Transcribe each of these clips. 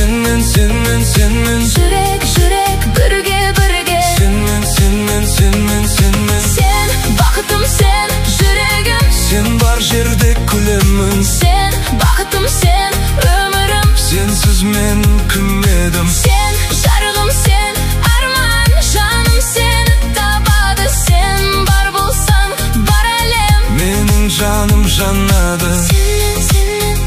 Senmen Жүрек бірге Senmen Sen бақытым, сен жүрегім. Sen бар жерде күлемін. Sen бақытым, сен өмірім. Sensiz men kім едім. Sen жарығым, сен арман. Жаным сені табады. Sen бар болсаң бар әлем. Менің жаным жанады. Senмен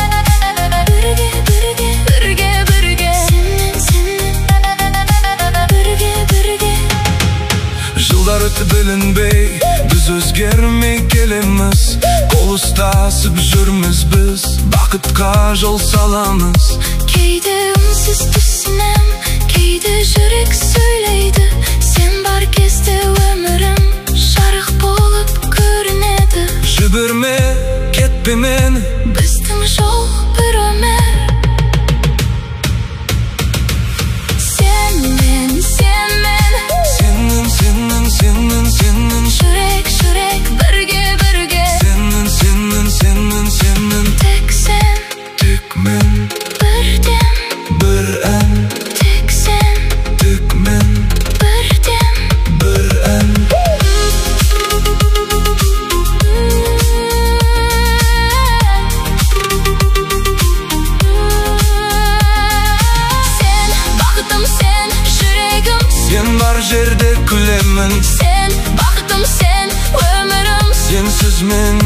бірге Senмен бірге Жылдар өтті білінбей, біз өзгермей келеміз. Қол ұстасып жүрміз біз, бақытқа жол саламыз. Кейде үнсіз түсінем, кейде жүрек сөйлейді. Сен бар кезде өмірім жарық болып көрінеді. Жіберме, кетпе мен, Біздің жол бір өмір. Senmen Жүрек бірге Senmen Тек сен, Тек мен бірден. бір ән. Тек сен, Тек мен бірден. бір ән. Sen бақытым, сен жүрегім. Sen бар жерде күлемін. Sen бақытым, сен өмірім. Sensiz men